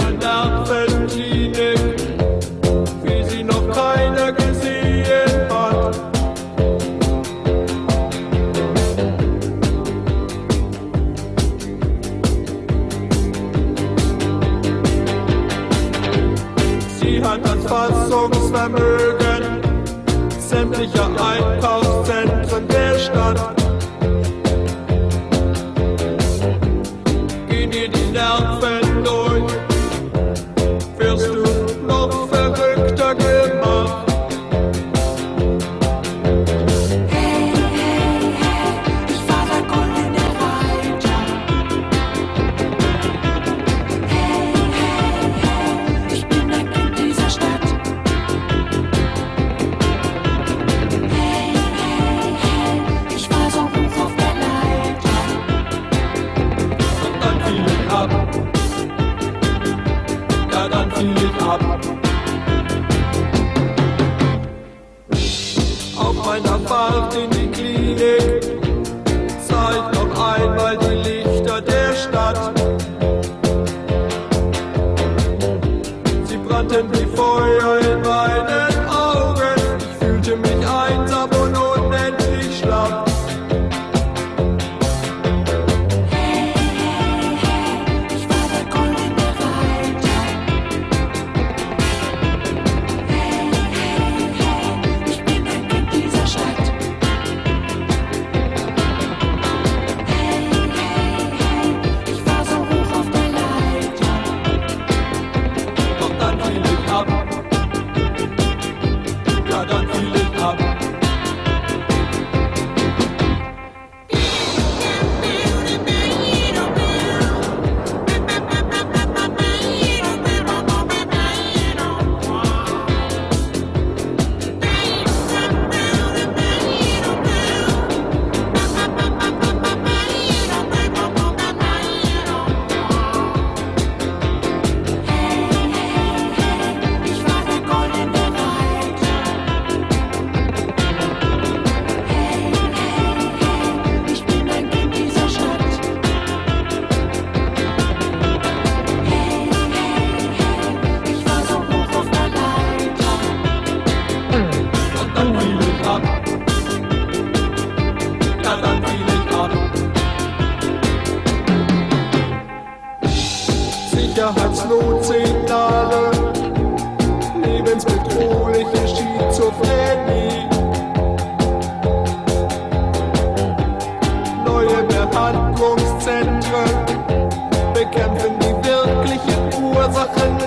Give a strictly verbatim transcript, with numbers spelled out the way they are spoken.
eine Nervenklinik, wie sie noch keiner gesehen hat. Sie hat das Fassungsvermögen sämtlicher Einkaufszentren der Stadt. Gehen dir die Nerven durch, wirst du noch verrückter gemacht. Hey, hey, hey, ich war der goldene Reiter. Hey, hey, hey, ich bin ein Kind dieser Stadt. Hey, hey, hey, ich war so hoch auf der Leiter. Und dann fiel ich ab, ja dann fiel ich ab. Auf meiner Fahrt in die Klinik sah ich noch einmal die Lichter der Stadt. Sie brannten wie Feuer in meinen Augen. Ich fühlte mich einsam und unendlich schlapp. Hey, hey, hey, ich war der goldene Reiter. Hey, hey, hey, ich bin ein Kind dieser Stadt. Hey, hey, hey, ich war so hoch auf der Leiter. Doch dann fiel ich ab, ja dann fiel ich ab. Ich war der goldene Reiter. Hey, hey, hey, ich bin ein Kind dieser Stadt. Hey, hey, hey, ich war so hoch auf der Leiter. Und dann fiel ich ab, ja dann fiel ich ab. Sicherheitsnotsignale, lebensbedrohliche Schizophrenie. Neue Behandlungszentren bekämpfen die wirklichen Ursachen